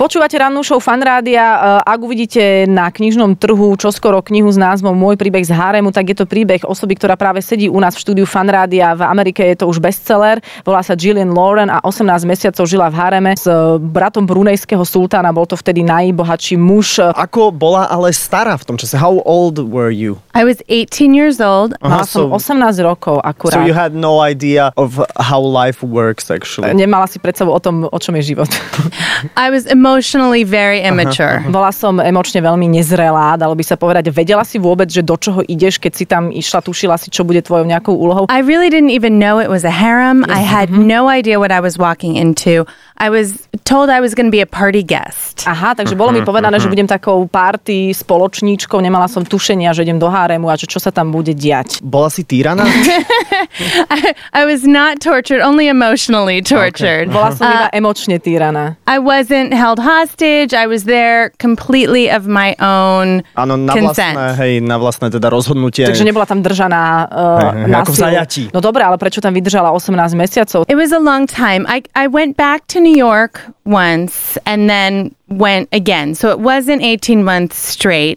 Počúvate rannú show Fan Rádia. Ak uvidíte na knižnom trhu čoskoro knihu s názvom Môj príbeh z haremu, tak je to príbeh osoby, ktorá práve sedí u nás v štúdiu Fan Rádia. V Amerike je to už bestseller. Volá sa Gillian Lauren a 18 mesiacov žila v hareme s bratom brunejského sultána. Bol to vtedy najbohatší muž. Ako bola ale stará v tom čase? How old were you? I was 18 years old. Mala som 18 rokov akurát. So you had no idea of how life works actually. Nemala si predstavu o tom, o čom je život. I was emotionally very immature. Bola som emočne veľmi nezrelá, dalo by sa povedať. Vedela si vôbec, že do čoho ideš, keď si tam išla, tušila si, čo bude tvojou nejakou úlohou? I really didn't even know it was a harem. I had no idea what I was walking into. I was told I was going to be a party guest. Aha, takže bolo mi povedané, že budem takou party spoločníčkou. Nemala som tušenia, že idem do haremu a že čo sa tam bude diať. Bola si týraná? I was not tortured, only emotionally tortured. Okay. Bola som iba emočne týraná. I wasn't held hostage. I was there completely of my own Áno, consent. Na vlastné teda rozhodnutie. Takže nebola tam držaná na ako v zajatí. No dobré, ale prečo tam vydržala 18 mesiacov? It was a long time. I went back to New York once and then went again. So it wasn't 18 months straight.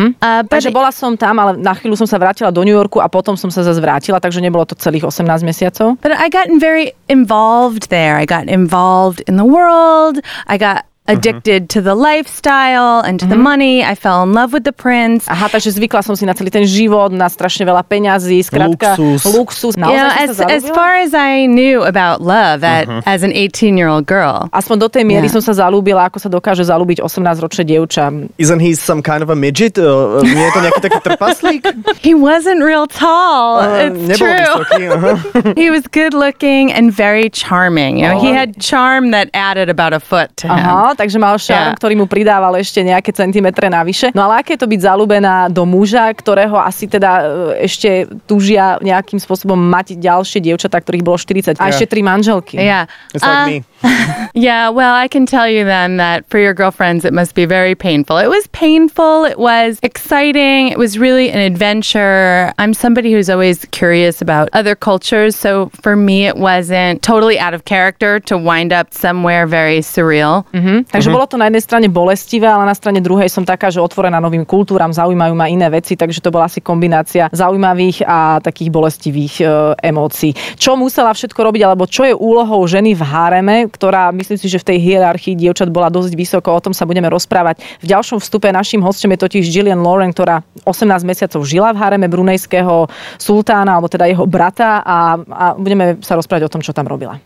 Takže bola som tam, ale na chvíľu som sa vrátila do New Yorku a potom som sa zase vrátila, takže nebolo to celých 18 mesiacov. But I got very involved there. I got involved in the world. I got addicted to the lifestyle and to the money. I fell in love with the prince. Aha, takže zvykla som si na celý ten život, na strašne veľa peňazí, skrátka luxus. As far as I knew about love as an 18-year-old girl. Aspoň do tej miery som sa zalúbila, ako sa dokáže zalúbiť 18-ročné dievča. Isn't he some kind of a midget? Nie je to nejaký taký trpaslík? He wasn't real tall. It's true. Vysoký, He was good looking and very charming. You know, he had charm that added about a foot to him. Takže mal šarm, ktorý mu pridával ešte nejaké centimetre navyše. No ale aké je to byť zalúbená do muža, ktorého asi teda ešte túžia nejakým spôsobom mať ďalšie dievčatá, ktorých bolo 40 a ešte 3 manželky. Yeah. It's like me. Yeah, well, I can tell you then that for your girlfriends, it must be very painful. It was painful. It was exciting. It was really an adventure. I'm somebody who's always curious about other cultures. So for me, it wasn't totally out of character to wind up somewhere very surreal. Takže bolo to na jednej strane bolestivé, ale na strane druhej som taká, že otvorená novým kultúram, zaujímajú ma iné veci, takže to bola asi kombinácia zaujímavých a takých bolestivých emócií. Čo musela všetko robiť, alebo čo je úlohou ženy v hareme, ktorá myslím si, že v tej hierarchii dievčat bola dosť vysoko, o tom sa budeme rozprávať. V ďalšom vstupe naším hosťom je totiž Gillian Lauren, ktorá 18 mesiacov žila v hareme brunejského sultána, alebo teda jeho brata a budeme sa rozprávať o tom, čo tam robila.